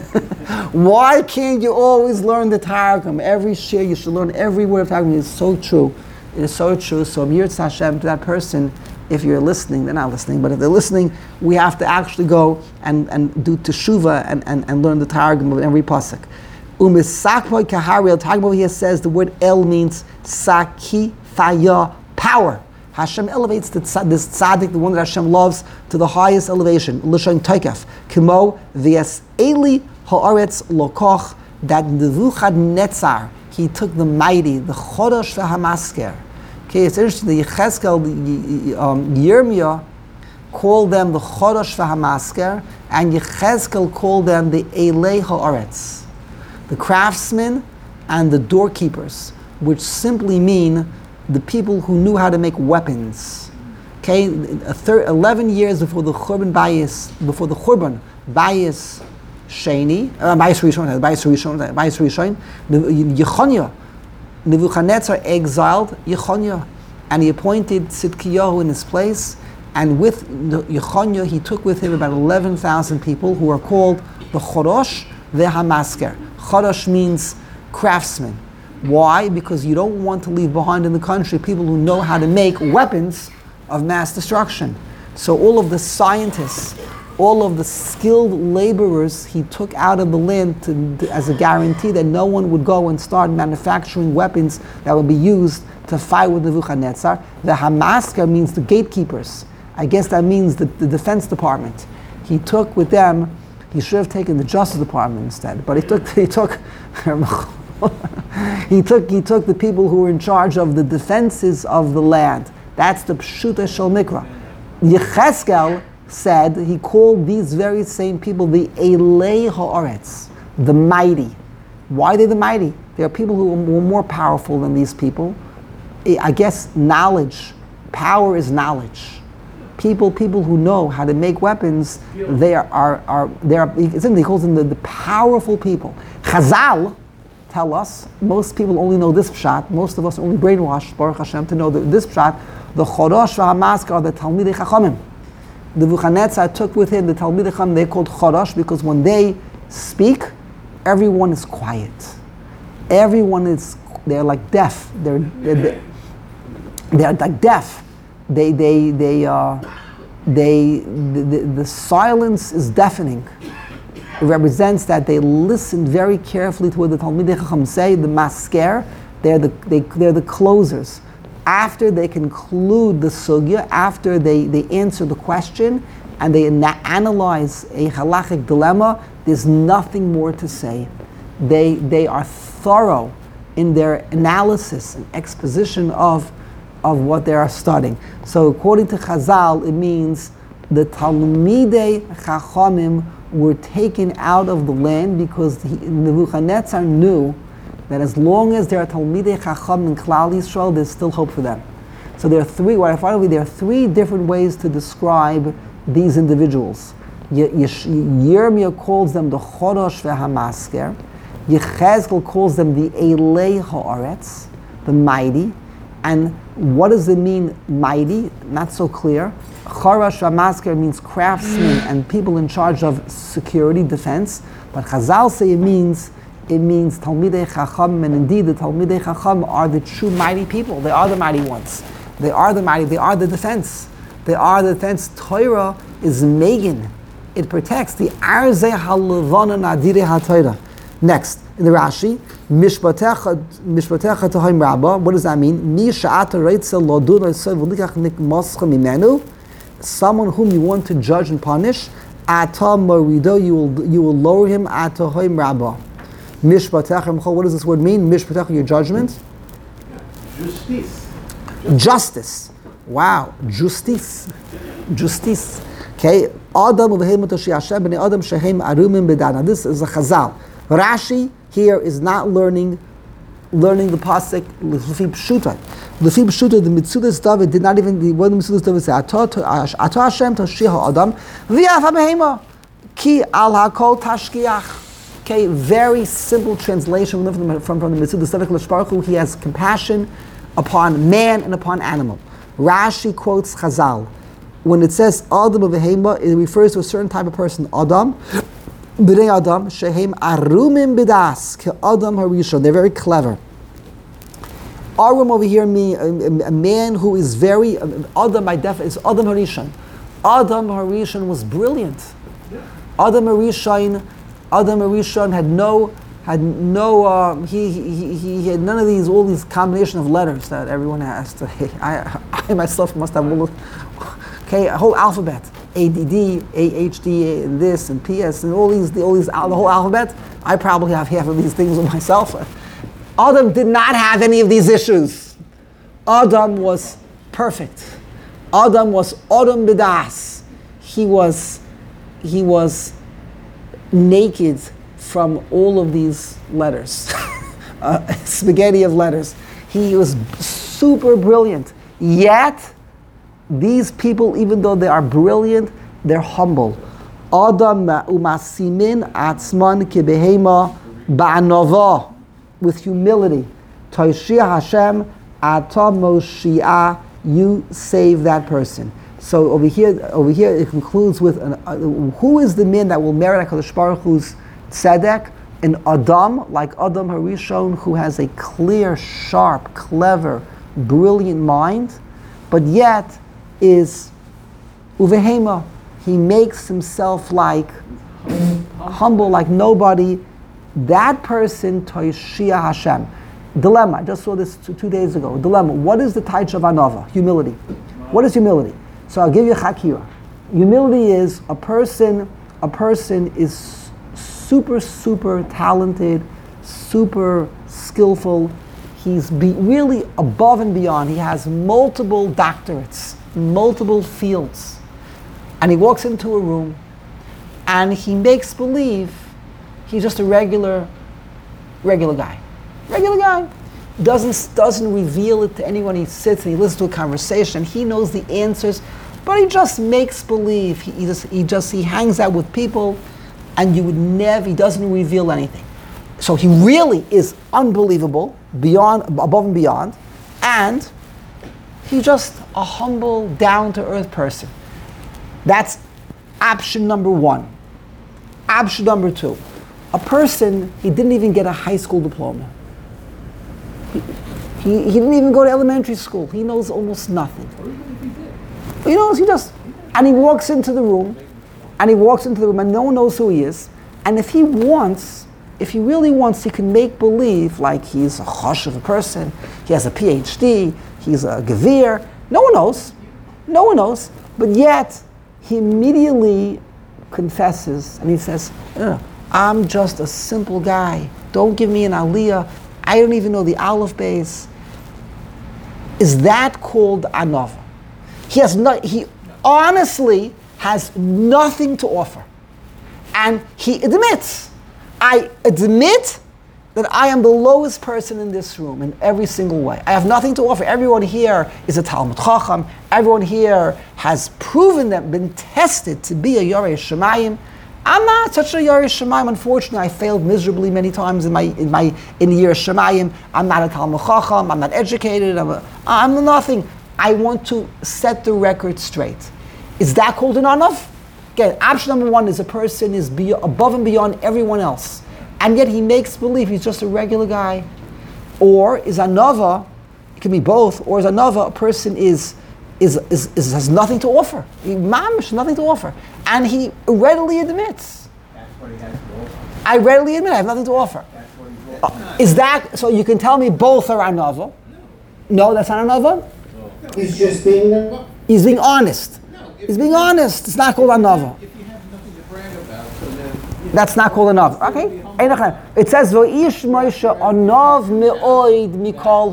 Why can't you always learn the Targum? Every shir, you should learn every word of Targum. It is so true. It is so true. So, Yirtz Hashem, to that person, if you're listening, they're not listening, but if they're listening, we have to actually go and, and do teshuvah and, and, and learn the Targum of every pasuk. Umisakmoy kahariel, Targum over here says the word El means saki faya, power. Hashem elevates the tz- this tzaddik, the one that Hashem loves, to the highest elevation. L'shain toikef. Kimo v'es eli ha'aretz lokoch, that Nebuchadnezzar, he took the mighty, the chodosh v'hamasker. Okay, it's interesting, the Yechezkel, the um, Yirmiyah called them the Chodosh v'Hamasker, and Yechezkel called them the Elei Ha'aretz, the craftsmen and the doorkeepers, which simply mean the people who knew how to make weapons. Okay, a thir- eleven years before the Churban Bayis, before the Churban Bayis Sheni, uh, Bayis Rishon, Bayis Rishon, Bayis Rishon, Yechoniah, Nebuchadnezzar exiled Yechoniah, and he appointed Tzidkiyahu in his place, and with Yechoniah he took with him about eleven thousand people who are called the Chorosh ve'Hamasker. Chorosh means craftsmen. Why? Because you don't want to leave behind in the country people who know how to make weapons of mass destruction. So all of the scientists all of the skilled laborers he took out of the land to, to, as a guarantee that no one would go and start manufacturing weapons that would be used to fight with Nebuchadnezzar. The Hamasker means the gatekeepers. I guess that means the, the Defense Department. He took with them, he should have taken the Justice Department instead, but he took, he took, he took, he took the people who were in charge of the defenses of the land. That's the Pshuta Shel Mikra. Yecheskel said, he called these very same people the Elei Haaretz, the mighty. Why are they the mighty? There are people who were more powerful than these people. I guess knowledge, power is knowledge. People, people who know how to make weapons, they are, are, are they are, he calls them the, the powerful people. Chazal tell us, most people only know this pshat, most of us are only brainwashed, Baruch Hashem, to know that this pshat, the Chorosh v'Hamasker are the Talmidei Chachamim. The Nebuchadnezzar took with him the Talmidei Chacham, they're called Chorosh because when they speak, everyone is quiet. Everyone is, they're like deaf. They're, they're, they're like deaf. They, they, they, uh, they, the, the, the silence is deafening. It represents that they listen very carefully to what the Talmidei Chacham say, the masker, they're the, they, they're the closers. After they conclude the sugya, after they, they answer the question, and they na- analyze a halachic dilemma, there's nothing more to say. They, they are thorough in their analysis and exposition of, of what they are studying. So according to Chazal, it means the Talmidei Chachamim were taken out of the land because he, Nebuchadnezzar knew that as long as there are Talmidei Chacham in Klal Yisrael, there's still hope for them. So there are three, what I find there are three different ways to describe these individuals. Ye- Yesh- Yirmiyah calls them the Chorosh v'Hamasker. Yechezkel calls them the Elei Haaretz, the mighty. And what does it mean, mighty? Not so clear. Chorosh v'Hamasker means craftsmen and people in charge of security, defense. But Chazal say it means It means Talmidei Chacham, and indeed the Talmidei Chacham are the true mighty people. They are the mighty ones. They are the mighty, they are the defense. They are the defense. Torah is Megan. It protects the Arzeh HaLevana Nadire HaTorah. Next, in the Rashi, Mishpatecha Mishpatecha Tohaim Rabba. What does that mean? Mi Sha'ata Reitzel Lodun Oisei V'likach Nikmoscha Mimenu. Someone whom you want to judge and punish. Ata Morido, you will you will lower him. Ata Tohaim Rabba. Mishpatecha, what does this word mean? Mishpatecha, your judgment? Justice. Justice. Wow. Justice. Justice. Okay. Adam uvehem toshi Hashem b'nei Adam shehem arumim b'dana. This is a Chazal. Rashi here is not learning learning the pasuk Lefi Pshuta. Lefi Pshuta, the Mitzudas David did not even, the word Mitzudas David said, Ato Hashem toshi ha'adam v'yaf ha'behema ki al ha'kol tashkiach. Okay, very simple translation from, from, from the Mitzudas David Baruch Hu. He has compassion upon man and upon animal. Rashi quotes Chazal. When it says Adam v'hema, it refers to a certain type of person. Adam, b'nei Adam, shehem arumim b'das, ke Adam harishon. They're very clever. Arum over here means a, a man who is very, Adam by definition is Adam harishon. Adam harishon was brilliant. Adam harishon Adam Arishon had no, had no, uh, he, he, he had none of these, all these combination of letters that everyone has to, I, I myself must have, all, okay, a whole alphabet, A D D, A H D, and this, and P S, and all these, all these, the whole alphabet. I probably have half of these things with myself. Adam did not have any of these issues. Adam was perfect. Adam was Adam Bidas. He was, he was, naked from all of these letters, uh, spaghetti of letters. He was super brilliant. Yet, these people, even though they are brilliant, they're humble. Adam umasimin atzman kibehema ba'anova, with humility. Toshia Hashem ata moshia, you save that person. So over here, over here it concludes with an, uh, who is the man that will merit HaKadosh Baruch Hu's tzedek? An Adam, like Adam Harishon, who has a clear, sharp, clever, brilliant mind, but yet is uvehema. he makes himself like humble, like nobody. That person, Toishia Hashem. Dilemma, I just saw this two, two days ago. Dilemma, what is the taich of anova? Humility. What is humility? So I'll give you chakira. Humility is a person, a person is super, super talented, super skillful. He's be really above and beyond. He has multiple doctorates, multiple fields. And he walks into a room and he makes believe he's just a regular, regular guy. Regular guy. Doesn't, doesn't reveal it to anyone. He sits and he listens to a conversation. He knows the answers, but he just makes believe. He, he, just, he just, he hangs out with people and you would never, he doesn't reveal anything. So he really is unbelievable, beyond, above and beyond, and he's just a humble, down-to-earth person. That's option number one. Option number two, a person, he didn't even get a high school diploma. He, he, he didn't even go to elementary school. He knows almost nothing. He knows, he just, and he walks into the room, and he walks into the room, and no one knows who he is. And if he wants, if he really wants, he can make believe like he's a chosh of a person, he has a P H D, he's a gevir. No one knows. No one knows. But yet, he immediately confesses, and he says, "Ugh, I'm just a simple guy. Don't give me an aliyah. I don't even know the aleph base." Is that called anova? He has no, he honestly has nothing to offer. And he admits, I admit that I am the lowest person in this room in every single way. I have nothing to offer. Everyone here is a Talmud Chacham. Everyone here has proven that, been tested to be a Yorei Shemayim. I'm not such a Yorei Shemayim. Unfortunately, I failed miserably many times in my in my in the year of Shemayim. I'm not a Talmud Chacham. I'm not educated. I'm a, I'm nothing. I want to set the record straight. Is that called an anav? Again, option number one is a person is be above and beyond everyone else, and yet he makes believe he's just a regular guy. Or is anova, it can be both, or is anova, a person is is, is, is has nothing to offer. He mamish, nothing to offer. And he readily admits. That's what he has to offer. I readily admit I have nothing to offer. That's what he's offering. Uh, is that, so you can tell me both are anova? No, that's not anova? He's just being a... He's being honest. if He's being honest. It's not called anova. If you have nothing to brag about, so then, you know, That's not called anov. Okay? It says, V'ish Moshe anov me'oid mikol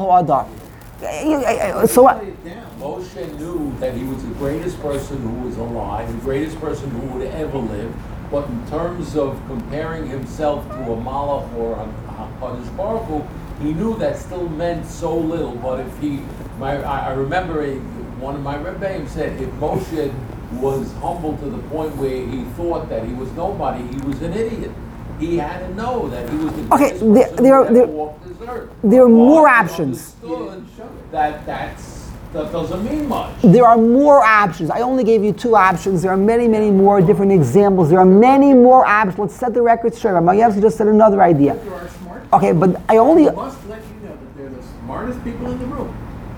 ho'adam. So what? Moshe knew that he was the greatest person who was alive, the greatest person who would ever live, but in terms of comparing himself to a Malach or a HaKadosh Baruch Hu, he knew that still meant so little. But if he, my, I, I remember a, one of my rebbeim said, if Moshe was humble to the point where he thought that he was nobody, he was an idiot. He had to know that he was the Okay, greatest there- person there who are- ever there- walked this earth. there are But more he options. understood That that's that doesn't mean much. There are more options. I only gave you two options. There are many, many more different examples. There are many more options. Let's set the record straight. Mayevsky just said another idea. you are smart. Okay, but I only... I must let you know that they're the smartest people in the room.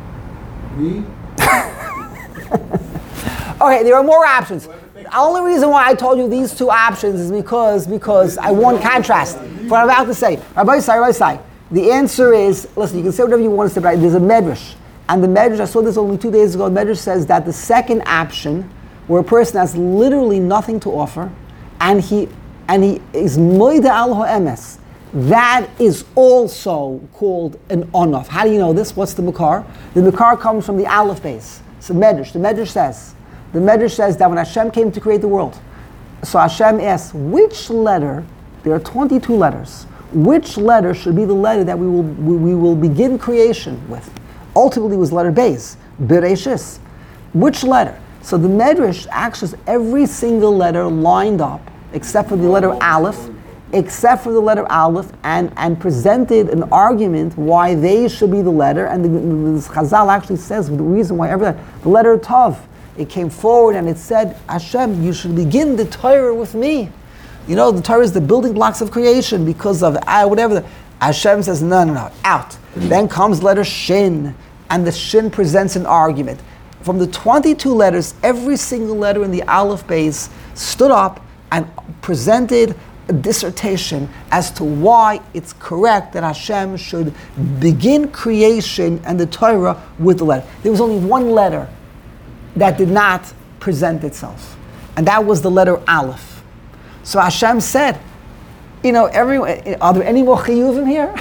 Me? Okay, there are more options. The only reason why I told you these two options is because because I want contrast. What I'm about to say. Rabbi Sai, Rabbi Sai. The answer is, listen, you can say whatever you want to say, but there's a medrash. And the medrash, I saw this only two days ago, the medrash says that the second option, where a person has literally nothing to offer, and he and he is moida al ha'emes, that is also called an onof. How do you know this? What's the makar? The makar comes from the aleph base. So medrash. The medrash says, the medrash says that when Hashem came to create the world, so Hashem asks, which letter? There are twenty-two letters. Which letter should be the letter that we will we, we will begin creation with? Ultimately, it was letter Beis, Bereshis. Which letter? So the medrash actually has every single letter lined up, except for the letter Aleph, except for the letter Aleph, and, and presented an argument why they should be the letter. And the, the Chazal actually says the reason why every the letter Tav, it came forward and it said, Hashem, you should begin the Torah with me. You know, the Torah is the building blocks of creation because of uh, whatever. The, Hashem says, no, no, no, out. Then comes letter Shin, and the Shin presents an argument. from the twenty-two letters, every single letter in the Aleph base stood up and presented a dissertation as to why it's correct that Hashem should begin creation and the Torah with the letter. There was only one letter that did not present itself, and that was the letter Aleph. So Hashem said, you know, everyone, are there any more chiyuvim here?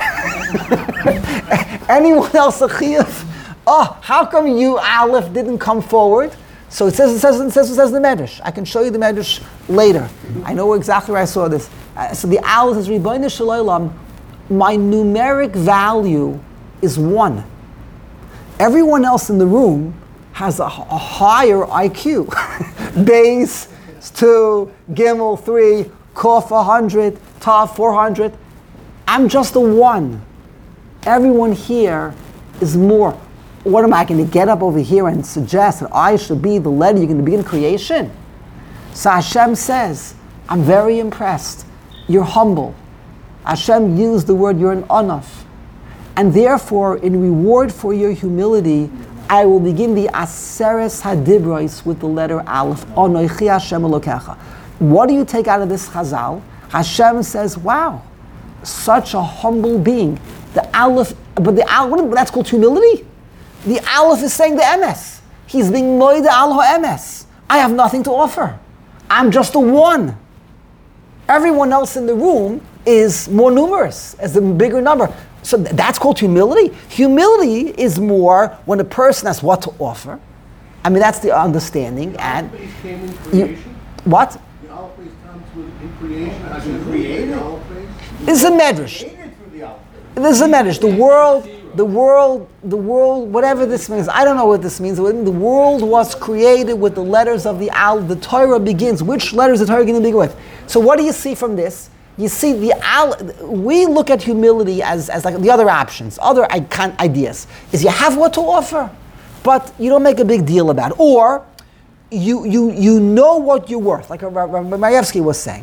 Anyone else a chiyuv? Oh, how come you, Aleph, didn't come forward? So it says, it says, it says, it says the Medrash. I can show you the Medrash later. I know exactly where I saw this. Uh, so the Aleph says, Ribono Shel Olam, my numeric value is one. Everyone else in the room has a, a higher I Q. Base, two, Gimel, three, Kof, one hundred, Tav, four hundred. I'm just a one. Everyone here is more. What am I going to get up over here and suggest that I should be the letter you're going to begin creation? So Hashem says, I'm very impressed. You're humble. Hashem used the word, you're an anaf. And therefore, in reward for your humility, I will begin the Aseres Hadibros with the letter Aleph. Anochi Hashem Elokecha. What do you take out of this Chazal? Hashem says, wow, such a humble being. The Aleph, but the Aleph, that's called humility? The Aleph is saying the M S. He's being moide al ha-M S. I have nothing to offer. I'm just a one. Everyone else in the room is more numerous, as a bigger number. So th- that's called humility. Humility is more when a person has what to offer. I mean, that's the understanding. The And Aleph base came in you, creation. what? The Aleph base comes with in creation. As As in in created. the Aleph base. This is a medrash. Created through the Aleph. This is a medrash. The world, the world, the world, whatever this means, I don't know what this means. The world was created with the letters of the Al. The Torah begins. Which letters is the Torah going to begin with? So what do you see from this? You see the Al. We look at humility as, as like the other options, other icon, ideas. Is you have what to offer, but you don't make a big deal about it. Or you you you know what you're worth, like Mayevsky was saying.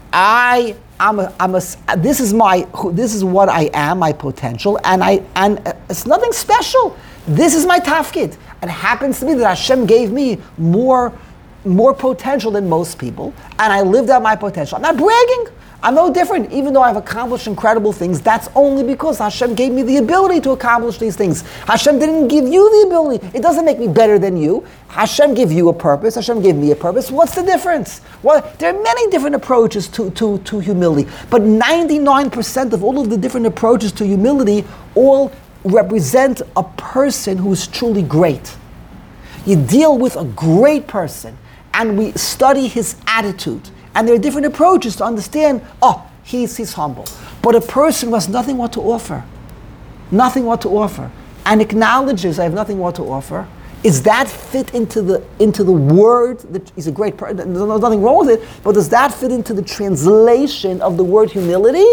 I I'm a, I'm a this is my this is what I am, my potential, and I and it's nothing special. This is my tafkid. It happens to be that Hashem gave me more more potential than most people, and I lived out my potential. I'm not bragging. I'm no different. Even though I've accomplished incredible things, that's only because Hashem gave me the ability to accomplish these things. Hashem didn't give you the ability. It doesn't make me better than you. Hashem gave you a purpose. Hashem gave me a purpose. What's the difference? Well, there are many different approaches to, to, to humility, but ninety-nine percent of all of the different approaches to humility all represent a person who is truly great. You deal with a great person, and we study his attitude. And there are different approaches to understand, oh, he's, he's humble. But a person who has nothing what to offer, nothing what to offer, and acknowledges I have nothing what to offer, is that fit into the into the word that he's a great person? There's nothing wrong with it, but does that fit into the translation of the word humility?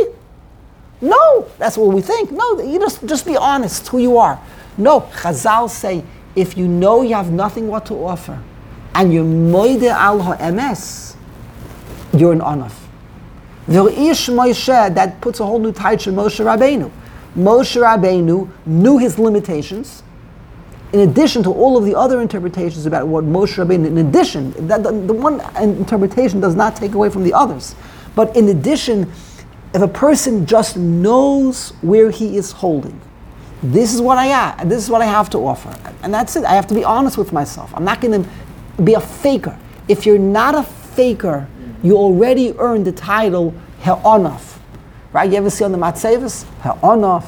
No, that's what we think. No, you just, just be honest who you are. No, Chazal say, if you know you have nothing what to offer, and you're moide al ha-M S, you're an anaf. V'rish Moshe, that puts a whole new title on Moshe Rabbeinu. Moshe Rabbeinu knew his limitations. In addition to all of the other interpretations about what Moshe Rabbeinu, in addition, that the, the one interpretation does not take away from the others. But in addition, if a person just knows where he is holding, this is what I am, and this is what I have to offer, and that's it. I have to be honest with myself. I'm not going to be a faker. If you're not a faker, you already earned the title Ha'anaf. Right? You ever see on the Matzevis? Ha'anaf,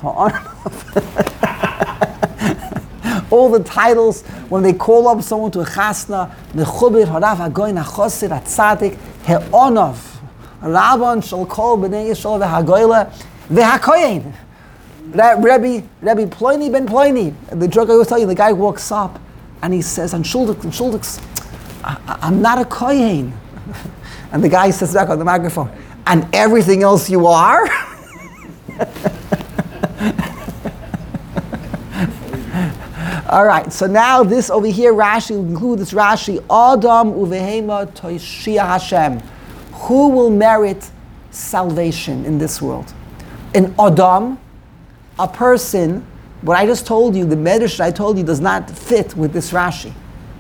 Ha'anaf. All the titles, when they call up someone to a chasna, Mechubir, Harav, Hagoyin, HaChosir, HaTzadik, Ha'anaf. Rabban shall call B'nai Yisrael v'Hagoyle v'Hakoyin. Rabbi, Rabbi Ploini ben Ploini. The joke I always tell you, the guy walks up and he says, and Shuldik, Shuldik, I'm not a kohen. And the guy sits back on the microphone, and everything else you are? All right, so now this over here, Rashi, include this Rashi, Adam uvehema toishia Hashem. Who will merit salvation in this world? An Adam, a person, what I just told you, the Medrash I told you does not fit with this Rashi.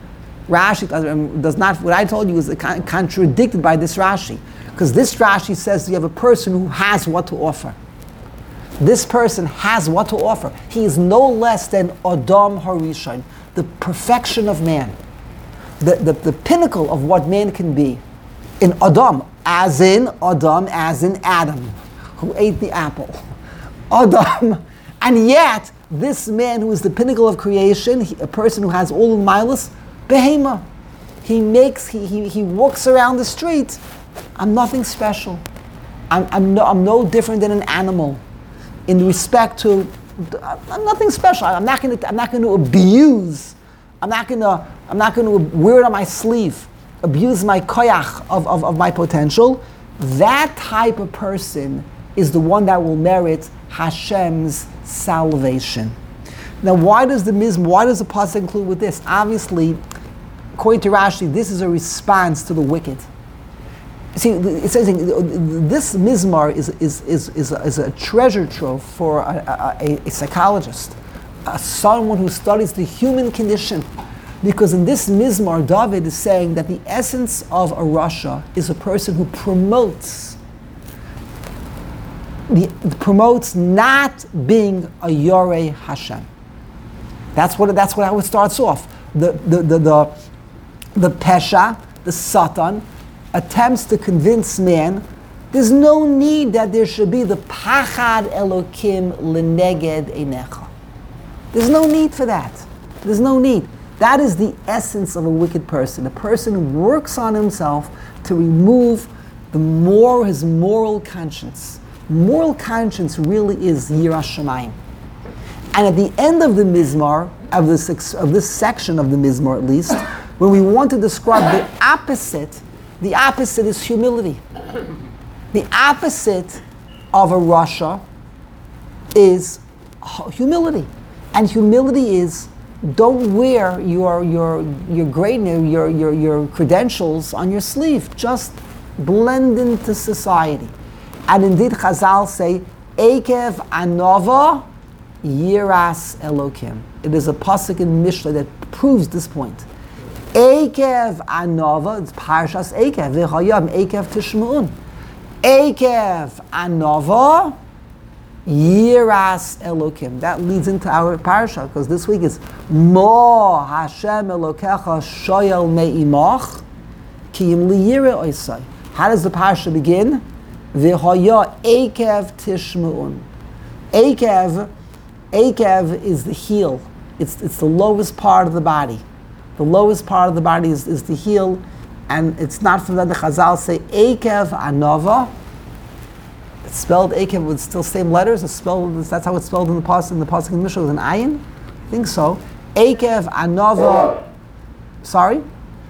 Rashi does, does not, what I told you is con- contradicted by this Rashi. Because this Rashi says you have a person who has what to offer. This person has what to offer. He is no less than Adam Harishon, the perfection of man. The, the, the pinnacle of what man can be. In Adam, as in Adam, as in Adam, who ate the apple. Adam, and yet, this man who is the pinnacle of creation, he, a person who has all the milas, behema. He makes, he, he, he walks around the street. I'm nothing special. I'm, I'm, no, I'm no different than an animal in respect to, I'm nothing special. I'm not going to, I'm not going to abuse. I'm not going to, I'm not going to wear it on my sleeve, abuse my koyach of, of, of my potential. That type of person is the one that will merit Hashem's salvation. Now, why does the mizmor, why does the pasuk include with this? Obviously, according to Rashi, this is a response to the wicked. See, it says this mizmar is is is is a, is a treasure trove for a, a, a psychologist, a, someone who studies the human condition, because in this mizmar, David is saying that the essence of a rasha is a person who promotes. The, promotes not being a Yoreh Hashem. That's what that's what how it starts off. The the the the, the Pesha, the Satan, attempts to convince man there's no need that there should be the Pachad Elokim Leneged Einecha. There's no need for that. There's no need. That is the essence of a wicked person. A person who works on himself to remove the more his moral conscience. Moral conscience really is Yiras Shamayim. And at the end of the Mizmar, of this, of this section of the Mizmar at least, when we want to describe the opposite, the opposite is humility. The opposite of a rasha is humility. And humility is, don't wear your your your grade, your, your, your credentials on your sleeve. Just blend into society. And indeed, Chazal say, Ekev Anova Yiras Elokim. It is a pasuk in Mishnah that proves this point. Ekev Anova, it's Parshas Ekev, V'chayam Ekev Tishmu'un. Ekev Anova Yiras Elokim. That leads into our parsha, because this week is Mo Hashem Elokecha Shoyel Me'imach Ki Yim Liyire Oisai. How does the parsha begin? V'hoya Ekev Tishmu'un. Ekev, Ekev is the heel. It's, it's the lowest part of the body. The lowest part of the body is, is the heel, and it's not from that the Chazal say Ekev Anova. It's spelled Ekev with still same letters. It's spelled. That's how it's spelled in the pasuk. In the pasuk in Mishnah with an ayin. I think so. Ekev Anova. Sorry.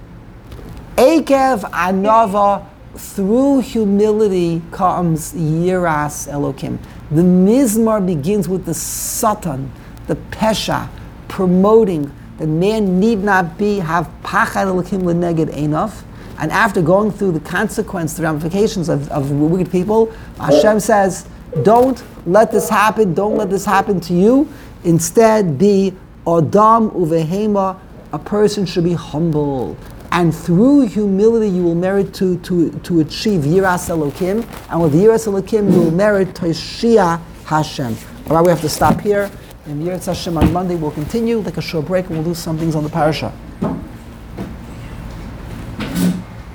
Ekev Anova. Through humility comes Yiras Elokim. The Mizmar begins with the Satan, the Pesha, promoting that man need not be, have Pachad Elokim Leneged Einav. And after going through the consequence, the ramifications of, of wicked people, Hashem says, don't let this happen, don't let this happen to you. Instead, be Adam Uvehema, a person should be humble. And through humility, you will merit to, to, to achieve Yiras Elokim. And with Yiras Elokim, you will merit Toshia Hashem. All right, we have to stop here. And Yiras Hashem on Monday, we'll continue, like a short break, and we'll do some things on the parasha.